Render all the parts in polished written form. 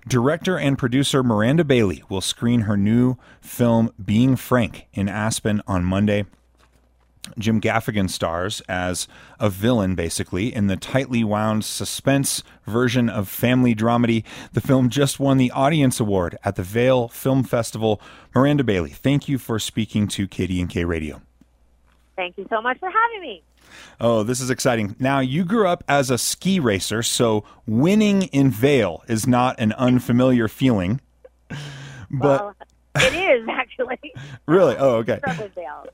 Director and producer Miranda Bailey will screen her new film Being Frank in Aspen on Monday. Jim Gaffigan stars as a villain, basically, in the tightly wound suspense version of family dramedy. The film just won the Audience Award at the Vail Film Festival. Miranda Bailey, thank you for speaking to KDNK Radio. Thank you so much for having me. Oh, this is exciting. Now, you grew up as a ski racer, so winning in Vail is not an unfamiliar feeling. But well, it is, actually. Really? Oh, okay. Vail.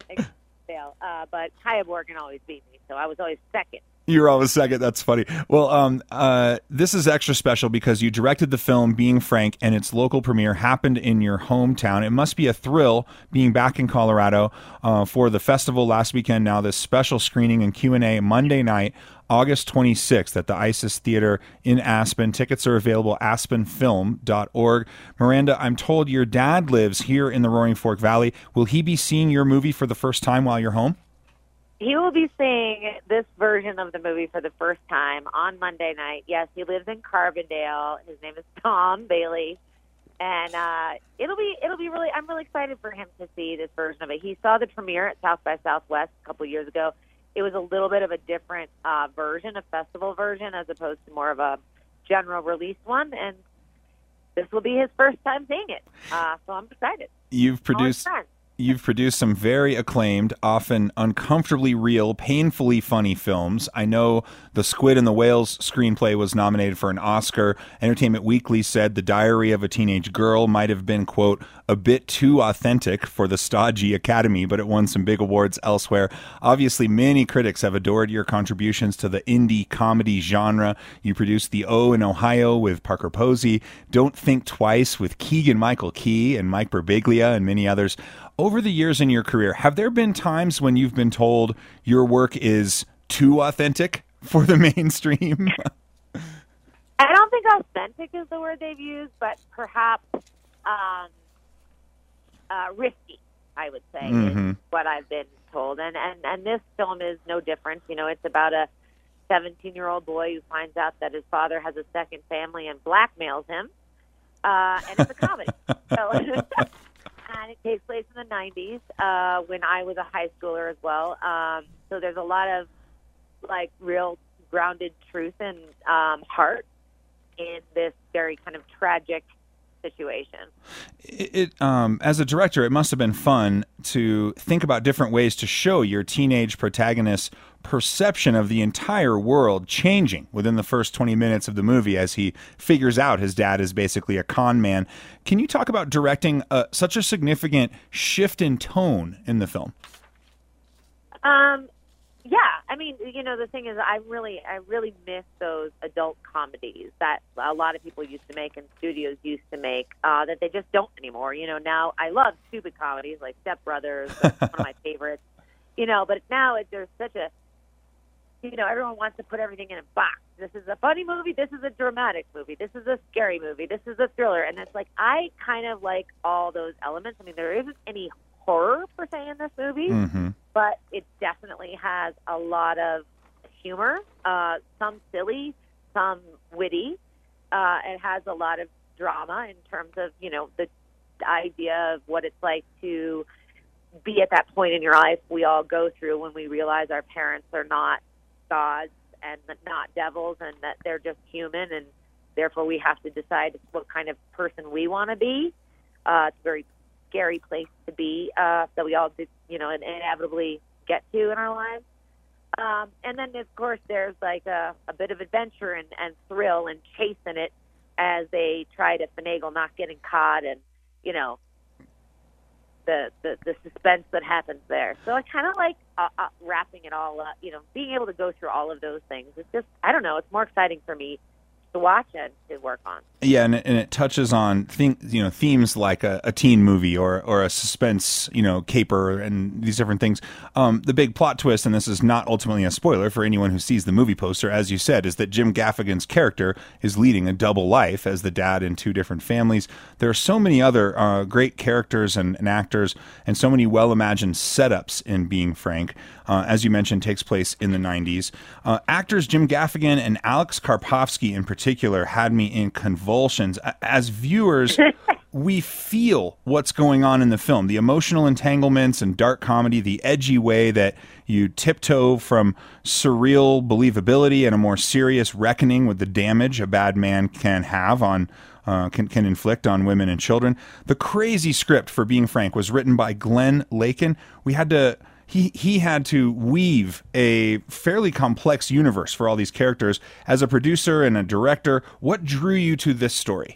But Kaya Morgan always beat me, so I was always second. You were always second. That's funny. Well, this is extra special because you directed the film Being Frank, and its local premiere happened in your hometown. It must be a thrill being back in Colorado for the festival last weekend. Now, this special screening and Q&A Monday night, August 26th at the ISIS Theater in Aspen. Tickets are available at aspenfilm.org. Miranda, I'm told your dad lives here in the Roaring Fork Valley. Will he be seeing your movie for the first time while you're home? He will be seeing this version of the movie for the first time on Monday night. Yes, he lives in Carbondale. His name is Tom Bailey, and it'll be really. I'm really excited for him to see this version of it. He saw the premiere at South by Southwest a couple years ago. It was a little bit of a different version, a festival version, as opposed to more of a general release one. And this will be his first time seeing it, so I'm excited. You've produced some very acclaimed, often uncomfortably real, painfully funny films. I know The Squid and the Whales screenplay was nominated for an Oscar. Entertainment Weekly said The Diary of a Teenage Girl might have been, quote, a bit too authentic for the stodgy Academy, but it won some big awards elsewhere. Obviously, many critics have adored your contributions to the indie comedy genre. You produced The O in Ohio with Parker Posey, Don't Think Twice with Keegan-Michael Key and Mike Birbiglia and many others. Over the years in your career, have there been times when you've been told your work is too authentic for the mainstream? I don't think authentic is the word they've used, but perhaps risky, I would say, is what I've been told. And this film is no different. You know, it's about a 17-year-old boy who finds out that his father has a second family and blackmails him. And it's a comedy. And it takes place in the 90s when I was a high schooler as well. So there's a lot of, like, real grounded truth and heart in this very kind of tragic situation. As a director, it must have been fun to think about different ways to show your teenage protagonist's perception of the entire world changing within the first 20 minutes of the movie as he figures out his dad is basically a con man. Can you talk about directing such a significant shift in tone in the film? Yeah, I mean, you know, the thing is, I really miss those adult comedies that a lot of people used to make and studios used to make that they just don't anymore. You know, now I love stupid comedies like Step Brothers, that's one of my favorites. You know, but now there's such a, you know, everyone wants to put everything in a box. This is a funny movie. This is a dramatic movie. This is a scary movie. This is a thriller. And it's like, I kind of like all those elements. I mean, there isn't any horror per se in this movie, but it definitely has a lot of humor, some silly, some witty. It has a lot of drama in terms of, you know, the idea of what it's like to be at that point in your life we all go through when we realize our parents are not gods and not devils, and that they're just human, and therefore we have to decide what kind of person we want to be. It's a very scary place to be that we all, you know, inevitably get to in our lives. And then, of course, there's like a bit of adventure and thrill and chase in it as they try to finagle not getting caught, and, you know, the suspense that happens there. So I kind of like wrapping it all up, you know, being able to go through all of those things. It's just, I don't know, it's more exciting for me to watch and to work on. Yeah, and it touches on themes like a teen movie or a suspense, you know, caper and these different things. The big plot twist, and this is not ultimately a spoiler for anyone who sees the movie poster, as you said, is that Jim Gaffigan's character is leading a double life as the dad in two different families. There are so many other great characters and actors and so many well-imagined setups in Being Frank. as you mentioned, takes place in the 90s. Actors Jim Gaffigan and Alex Karpovsky in particular had me in convulsions. As viewers, we feel what's going on in the film, the emotional entanglements and dark comedy, the edgy way that you tiptoe from surreal believability and a more serious reckoning with the damage a bad man can have on can inflict on women and children. The crazy script for Being Frank was written by Glenn Lakin. He had to weave a fairly complex universe for all these characters. As a producer and a director, what drew you to this story?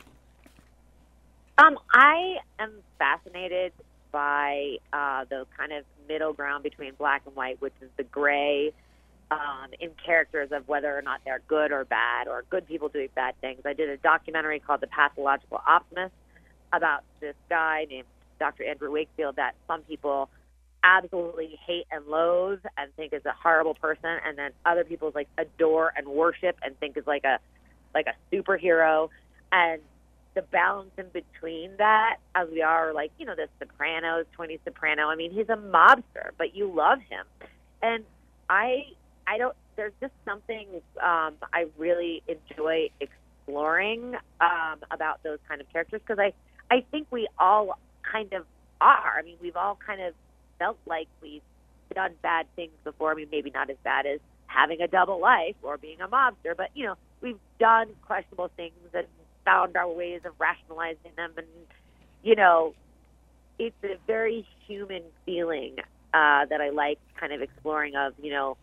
I am fascinated by the kind of middle ground between black and white, which is the gray in characters of whether or not they're good or bad, or good people doing bad things. I did a documentary called The Pathological Optimist about this guy named Dr. Andrew Wakefield that some people absolutely hate and loathe and think is a horrible person, and then other people like adore and worship and think is like a superhero. And the balance in between that, as we are like, you know, the Sopranos, Tony Soprano. I mean, he's a mobster, but you love him. And I don't, there's just something I really enjoy exploring about those kind of characters, because I think we all kind of are. I mean, we've all kind of felt like we've done bad things before. I mean, maybe not as bad as having a double life or being a mobster, but, you know, we've done questionable things and found our ways of rationalizing them. And, you know, it's a very human feeling that I like kind of exploring of, you know,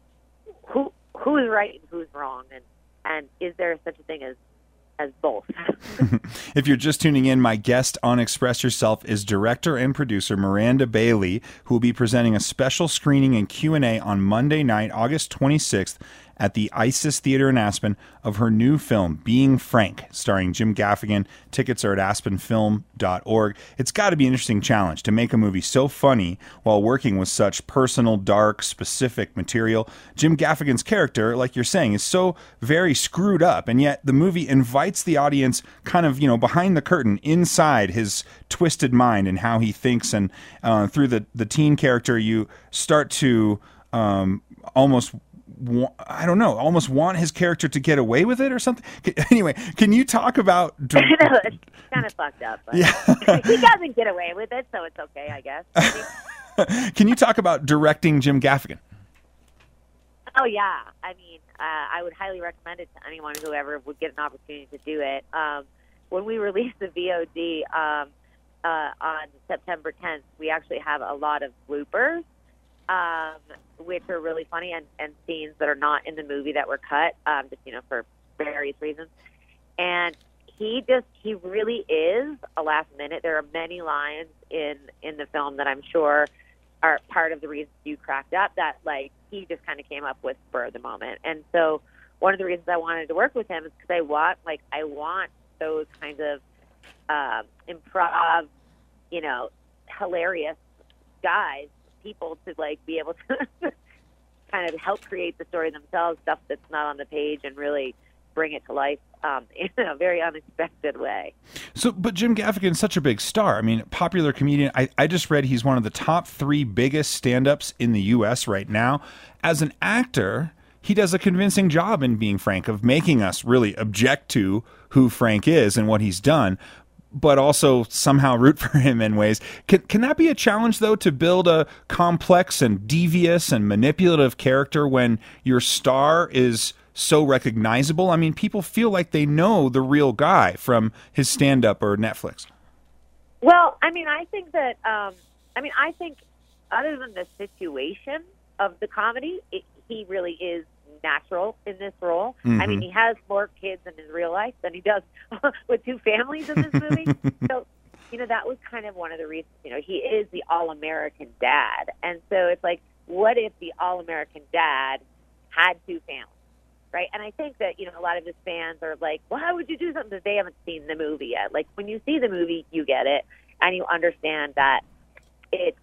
who's right and who's wrong, and is there such a thing as both? If you're just tuning in, my guest on Express Yourself is director and producer Miranda Bailey, who will be presenting a special screening and Q&A on Monday night, August 26th, at the Isis Theater in Aspen of her new film, Being Frank, starring Jim Gaffigan. Tickets are at aspenfilm.org. It's got to be an interesting challenge to make a movie so funny while working with such personal, dark, specific material. Jim Gaffigan's character, like you're saying, is so very screwed up, and yet the movie invites the audience kind of, you know, behind the curtain, inside his twisted mind and how he thinks, and through the teen character, you start to almost want his character to get away with it or something. Anyway, can you talk about... No, it's kind of fucked up. But yeah. He doesn't get away with it, so it's okay, I guess. Can you talk about directing Jim Gaffigan? Oh, yeah. I mean, I would highly recommend it to anyone who ever would get an opportunity to do it. When we released the VOD on September 10th, we actually have a lot of bloopers, which are really funny, and scenes that are not in the movie that were cut, just, you know, for various reasons. And he really is a last minute. There are many lines in the film that I'm sure are part of the reason you cracked up that, like, he just kind of came up with spur of the moment. And so one of the reasons I wanted to work with him is because I want those kinds of improv, you know, hilarious guys, people to like be able to kind of help create the story themselves, stuff that's not on the page, and really bring it to life in a very unexpected way. So, but Jim Gaffigan's such a big star. I mean, popular comedian. I just read he's one of the top 3 biggest stand-ups in the U.S. right now. As an actor, he does a convincing job in Being Frank of making us really object to who Frank is and what he's done, but also somehow root for him in ways. Can that be a challenge, though, to build a complex and devious and manipulative character when your star is so recognizable? I mean, people feel like they know the real guy from his stand-up or Netflix. Well, I mean, I think that, I think other than the situation of the comedy, he really is natural in this role. Mm-hmm. I mean, he has more kids in his real life than he does with 2 families in this movie. So, you know, that was kind of one of the reasons, you know, he is the all-American dad. And so it's like, what if the all-American dad had 2 families, right? And I think that, you know, a lot of his fans are like, well, how would you do something that they haven't seen the movie yet? Like, when you see the movie, you get it, and you understand that it's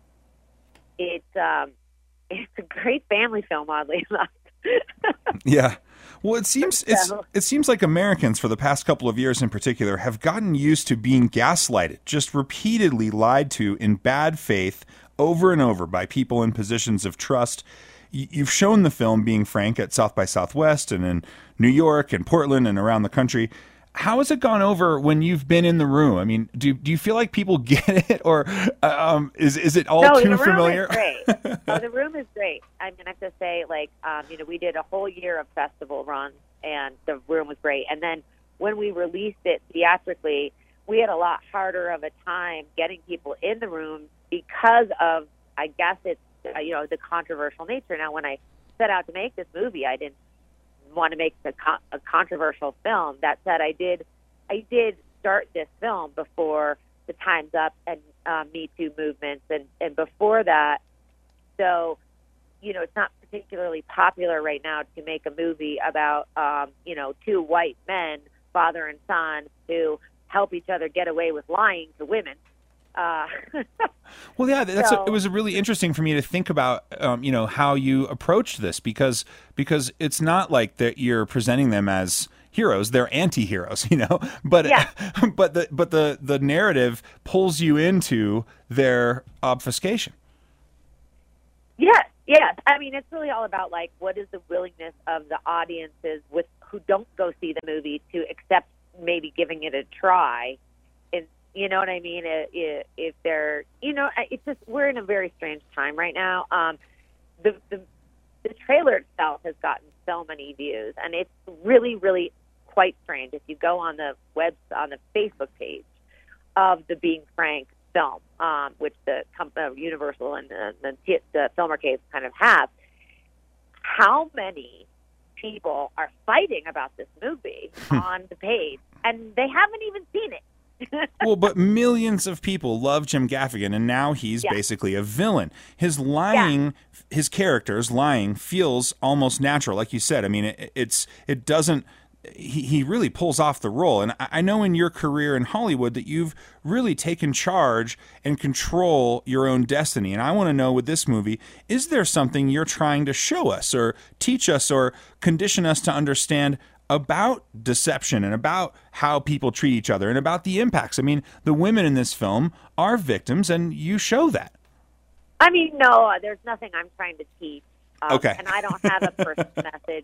a great family film, oddly enough. Yeah. Well, it seems like Americans for the past couple of years in particular have gotten used to being gaslighted, just repeatedly lied to in bad faith over and over by people in positions of trust. You've shown the film Being Frank at South by Southwest and in New York and Portland and around the country. How has it gone over when you've been in the room? I mean, do you feel like people get it, or is it all too familiar? No, the room is great. No, the room is great. I mean, I have to say, like, we did a whole year of festival runs, and the room was great. And then when we released it theatrically, we had a lot harder of a time getting people in the room because of, I guess it's, the controversial nature. Now, when I set out to make this movie, I didn't want to make a controversial film. That said, I did start this film before the Time's Up and Me Too movements, and before that. So, it's not particularly popular right now to make a movie about, two white men, father and son, who help each other get away with lying to women. Well, yeah, it was really interesting for me to think about, how you approached this, because it's not like that you're presenting them as heroes; they're anti-heroes, But yeah. but the narrative pulls you into their obfuscation. Yes. I mean, it's really all about, like, what is the willingness of the audiences who don't go see the movie to accept maybe giving it a try. You know what I mean? If they're, it's just, we're in a very strange time right now. The trailer itself has gotten so many views, and it's really, really quite strange. If you go on the Facebook page of the Being Frank film, which the Universal and the Film Arcades kind of have, how many people are fighting about this movie on the page, and they haven't even seen it. Well, but millions of people love Jim Gaffigan, and now he's basically a villain. His lying, his character's lying feels almost natural, like you said. I mean, it doesn't. He really pulls off the role, and I know in your career in Hollywood that you've really taken charge and control your own destiny. And I want to know, with this movie, is there something you're trying to show us, or teach us, or condition us to understand about deception and about how people treat each other and about the impacts? I mean, the women in this film are victims, and you show that. I mean, no, there's nothing I'm trying to teach. Okay. And I don't have a personal message.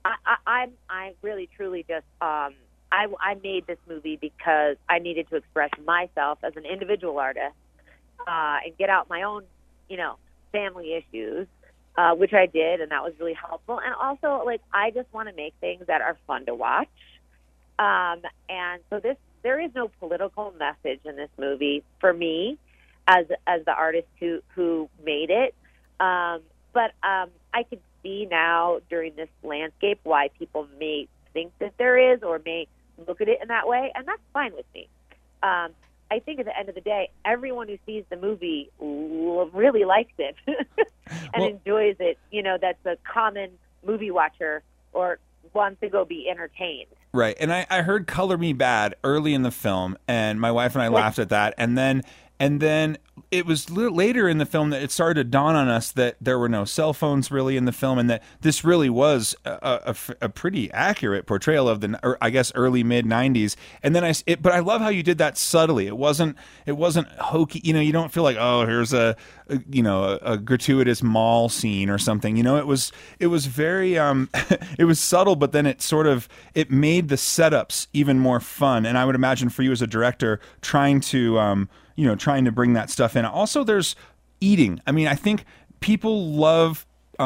I really, truly just, I made this movie because I needed to express myself as an individual artist and get out my own, family issues. Which I did, and that was really helpful. And also, like, I just want to make things that are fun to watch. And so there is no political message in this movie for me as the artist who made it. But I can see now during this landscape why people may think that there is, or may look at it in that way, and that's fine with me. I think at the end of the day, everyone who sees the movie really likes it and enjoys it. That's a common movie watcher or wants to go be entertained. Right. And I heard Color Me Bad early in the film, and my wife and I laughed at that. And then it was later in the film that it started to dawn on us that there were no cell phones really in the film, and that this really was a pretty accurate portrayal of early mid 90s. And then but I love how you did that subtly. It wasn't hokey. You don't feel like, oh, here's a gratuitous mall scene or something. It was very it was subtle, but then it made the setups even more fun. And I would imagine for you as a director, trying to bring that stuff in. Also, there's eating. I mean, I think people love.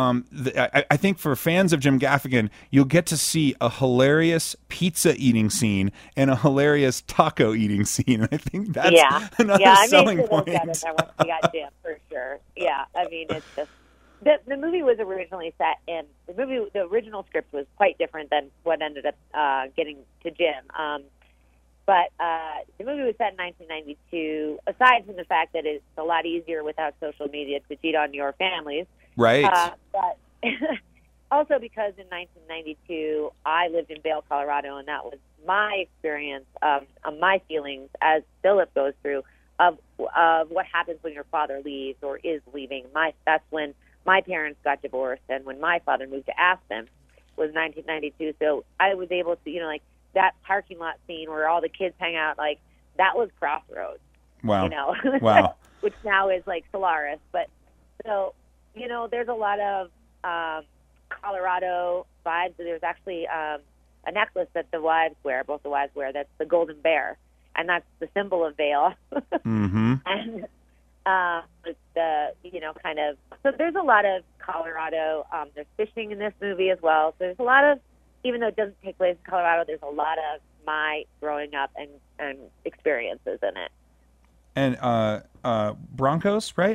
I think for fans of Jim Gaffigan, you'll get to see a hilarious pizza eating scene and a hilarious taco eating scene. I think that's another selling point. I once we got Jim, for sure. Yeah, I mean, it's just the movie was originally set in the original script was quite different than what ended up getting to Jim. But the movie was set in 1992. Aside from the fact that it's a lot easier without social media to cheat on your families. Right. But also because in 1992, I lived in Vail, Colorado, and that was my experience of my feelings, as Philip goes through, of what happens when your father leaves or is leaving. That's when my parents got divorced, and when my father moved to Aspen was 1992. So I was able to, that parking lot scene where all the kids hang out, like, that was Crossroads. Wow. You know? Wow. which now is like Solaris. But so, there's a lot of Colorado vibes. There's actually a necklace that the wives wear, both the wives wear, that's the golden bear, and that's the symbol of Vail. Mm-hmm. And it's the, kind of, so there's a lot of Colorado. There's fishing in this movie as well. So there's a lot of, even though it doesn't take place in Colorado, there's a lot of my growing up and experiences in it. And Broncos, right?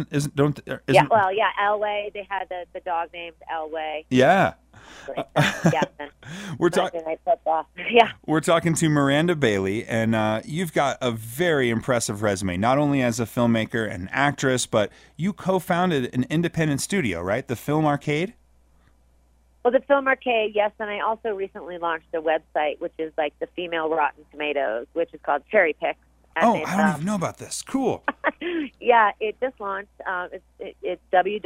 Elway. They had the dog named Elway. Yeah. Yeah. We're talking. Yeah. We're talking to Miranda Bailey, and you've got a very impressive resume. Not only as a filmmaker and actress, but you co-founded an independent studio, right? The Film Arcade. Well, the Film Arcade, yes, and I also recently launched a website, which is like the female Rotten Tomatoes, which is called Cherry Picks. I don't even know about this. Cool. Yeah, it just launched. It's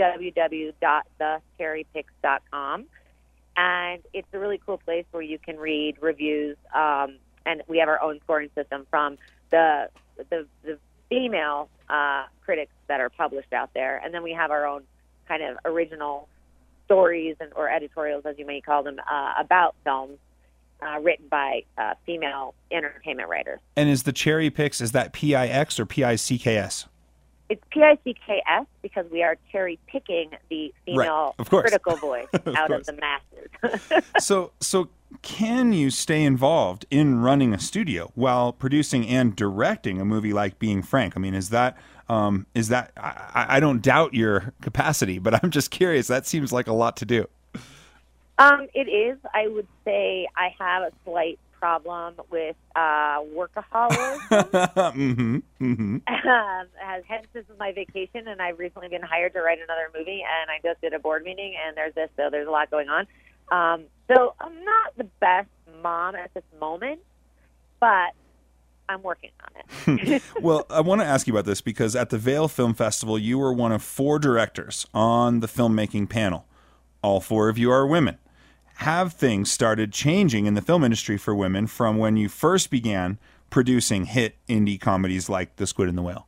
www.thecherrypicks.com, and it's a really cool place where you can read reviews, and we have our own scoring system from the female critics that are published out there, and then we have our own kind of original stories or editorials, as you may call them, about films. Written by female entertainment writers. And is the Cherry Picks, is that PIX or PICKS? It's PICKS because we are cherry picking the female critical voice out of the masses. So can you stay involved in running a studio while producing and directing a movie like Being Frank? I mean, is that I don't doubt your capacity, but I'm just curious. That seems like a lot to do. It is. I would say I have a slight problem with workaholism. Mm-hmm. Mm-hmm. Hence, this is my vacation, and I've recently been hired to write another movie, and I just did a board meeting, and so there's a lot going on. So I'm not the best mom at this moment, but I'm working on it. Well, I want to ask you about this because at the Vail Film Festival, you were one of 4 directors on the filmmaking panel. All 4 of you are women. Have things started changing in the film industry for women from when you first began producing hit indie comedies like The Squid and the Whale?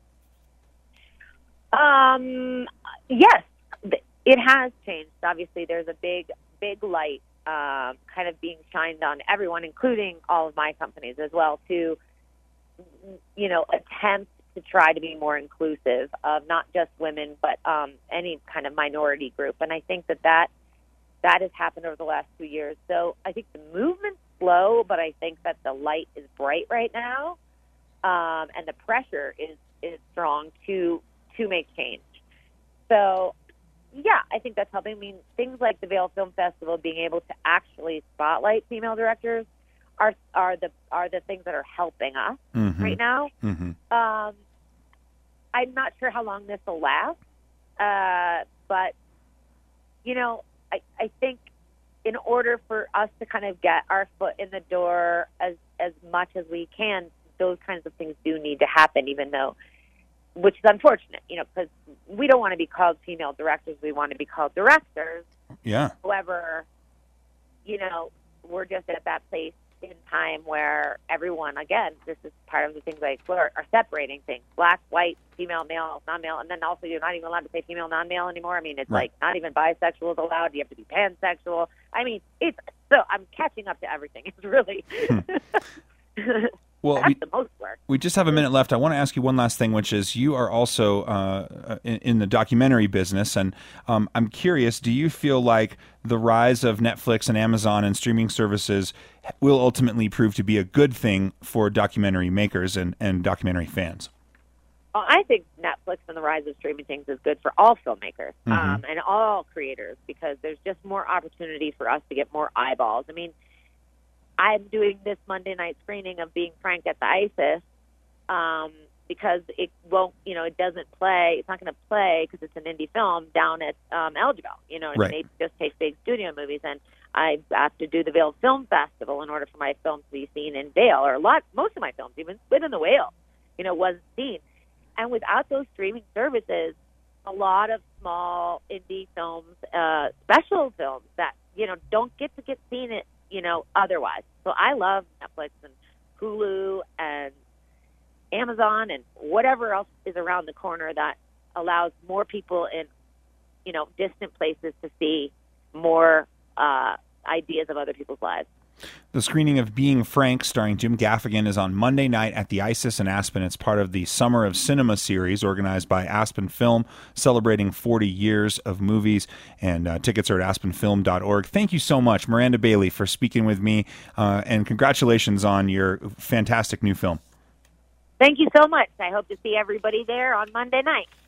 Yes, it has changed. Obviously, there's a big light kind of being shined on everyone, including all of my companies as well, to, attempt to try to be more inclusive of not just women, but any kind of minority group. And I think that has happened over the last 2 years. So I think the movement's slow, but I think that the light is bright right now, and the pressure is strong to make change. So, yeah, I think that's helping. I mean, things like the Vail Film Festival being able to actually spotlight female directors are the things that are helping us right now. Mm-hmm. I'm not sure how long this will last, but I think in order for us to kind of get our foot in the door as much as we can, those kinds of things do need to happen, which is unfortunate, because we don't want to be called female directors. We want to be called directors. Yeah. However, we're just at that place in time where everyone, again, this is part of the things I explore, are separating things: black, white, female, male, non-male, and then also you're not even allowed to say female, non-male anymore. I mean, it's like not even bisexual is allowed. You have to be pansexual. I mean, I'm catching up to everything. It's really well, that's the most work. We just have a minute left. I want to ask you one last thing, which is you are also in the documentary business, and I'm curious, do you feel like the rise of Netflix and Amazon and streaming services will ultimately prove to be a good thing for documentary makers and documentary fans? Well, I think Netflix and the rise of streaming things is good for all filmmakers and all creators, because there's just more opportunity for us to get more eyeballs. I mean, I'm doing this Monday night screening of Being Frank at the ISIS because it won't, it doesn't play. It's not going to play because it's an indie film down at Eligible. Right. They just take big studio movies, and I have to do the Vail Film Festival in order for my films to be seen in Vail, or most of my films, even Squid and the Whale, wasn't seen. And without those streaming services, a lot of small indie films, special films that, don't get seen it, otherwise. So I love Netflix and Hulu and Amazon and whatever else is around the corner that allows more people in, distant places to see more ideas of other people's lives. The screening of Being Frank, starring Jim Gaffigan, is on Monday night at the Isis in Aspen. It's part of the Summer of Cinema series organized by Aspen Film, celebrating 40 years of movies, and tickets are at aspenfilm.org. Thank you so much, Miranda Bailey, for speaking with me, and congratulations on your fantastic new film. Thank you so much. I hope to see everybody there on Monday night.